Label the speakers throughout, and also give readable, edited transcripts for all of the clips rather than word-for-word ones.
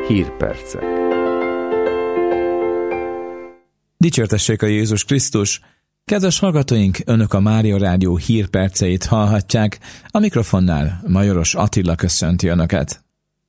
Speaker 1: Hírpercek.
Speaker 2: Dicsértessék a Jézus Krisztus! Kedves hallgatóink, Önök a Mária Rádió hírperceit hallhatják, a mikrofonnál Majoros Attila köszönti Önöket.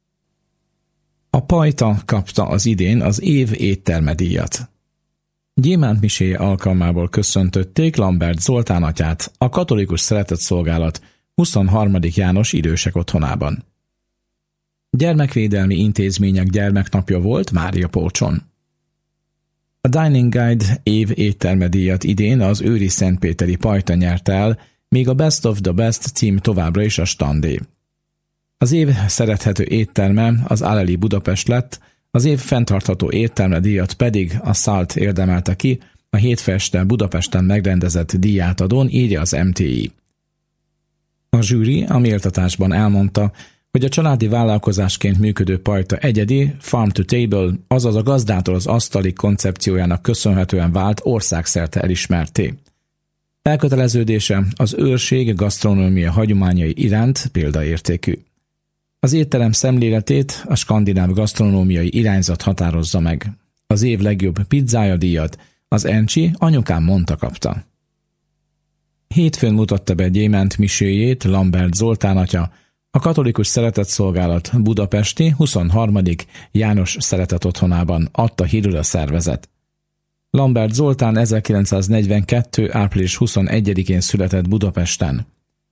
Speaker 2: A Pajta kapta az idén az év étterme díjat. Gyémánt miséje alkalmából köszöntötték Lambert Zoltán atyát a Katolikus Szeretetszolgálat 23. János idősek otthonában. Gyermekvédelmi intézmények gyermeknapja volt Máriapócson. A Dining Guide év étterme díjat idén az őri szentpéteri Pajta nyerte el, míg a Best of the Best cím továbbra is a standé. Az év szerethető étterme az Aleli Budapest lett, az év fenntartható étterme díjat pedig a Salt érdemelte ki, a hétfő este Budapesten megrendezett díjátadón, írja az MTI. A zsűri a méltatásban elmondta, hogy a családi vállalkozásként működő Pajta egyedi, farm to table, azaz a gazdától az asztalig koncepciójának köszönhetően vált országszerte elismerté. Elköteleződése az őrség gasztronómia hagyományai iránt példaértékű. Az étterem szemléletét a skandináv gasztronómiai irányzat határozza meg. Az év legjobb pizzája díjat az Encsi Anyukám mondta kapta. Hétfőn mutatta be gyémánt miséjét Lambert Zoltán atya, a Katolikus Szeretetszolgálat budapesti 23. János Szeretet Otthonában, adta hírül a szervezet. Lambert Zoltán 1942. április 21-én született Budapesten.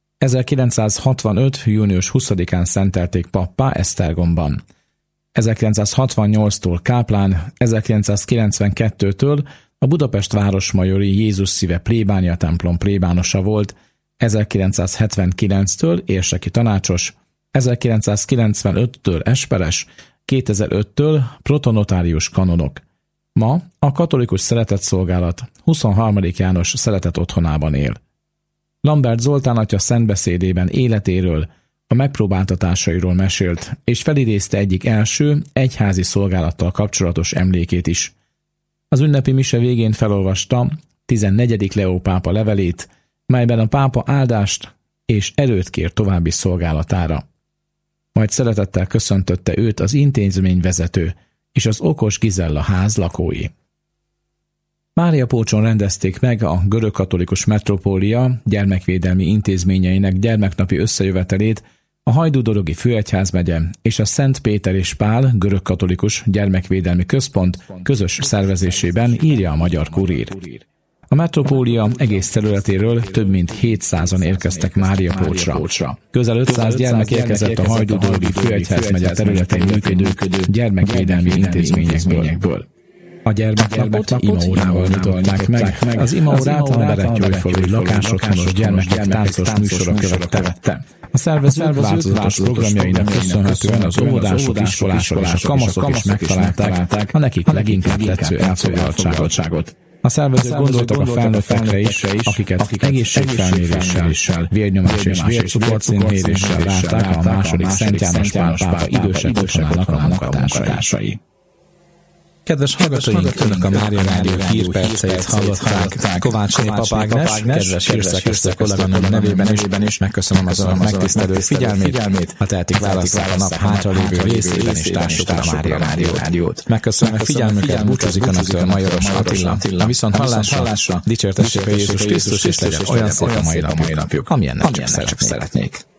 Speaker 2: 1965. június 20-án szentelték pappá Esztergomban. 1968-tól káplán, 1992-től a Budapest városmajori Jézus Szíve plébánia templom plébánosa volt, 1979-től érseki tanácsos, 1995-től esperes, 2005-től protonotárius kanonok. Ma a Katolikus Szeretetszolgálat 23. János Szeretet Otthonában él. Lambert Zoltán atya szentbeszédében életéről, a megpróbáltatásairól mesélt, és felidézte egyik első egyházi szolgálattal kapcsolatos emlékét is. Az ünnepi mise végén felolvasta 14. Leó pápa levelét, melyben a pápa áldást és erőt kér további szolgálatára. Majd szeretettel köszöntötte őt az intézmény vezető és az okos Gizella ház lakói. Máriapócson rendezték meg a görögkatolikus metropólia gyermekvédelmi intézményeinek gyermeknapi összejövetelét a Hajdú-dorogi főegyházmegye és a Szent Péter és Pál görögkatolikus gyermekvédelmi központ közös szervezésében, írja a Magyar Kurír. A metropólia egész területéről több mint 700-an érkeztek Máriapócsra. Közel 500 gyermek érkezett a Hajdú-dorogi főegyházmegye területén működő gyermekvédelmi intézményekből. A gyermeknapot imaórával nyitották meg. Az imaórát a Berettyóújfalui lakásotthonos gyermekek táncos műsora követte. A szervezők változatos programjainak köszönhetően az óvodások, iskolások és a kamaszok is megtalálták a nekik leginkább tetsző elfoglaltságot. A szervezők gondoltak a felnőttekre is, akiket egészségfelméréssel, vérnyomás és vércukorszintméréssel várták a második Szent János Pál pápa idősek otthonának a munkatársai. Kedves hallgatóink, Önök a Mária Rádió hírperceit hallották. Kovácsné Papa Ágnes, kedves hírszerkesztő kolléganőm nevében is megköszönöm az Önök megtisztelő figyelmét. Ha tehetik, válasszák a nap hátralévő részében és társuk a Mária Rádiót. Megköszönöm a figyelmüket, búcsúzik Önöktől Majoros Attila. A viszont hallásra dicsértessék a Jézus Krisztus, és legyen olyan szép a mai napjuk, amilyennek csak szeretnék.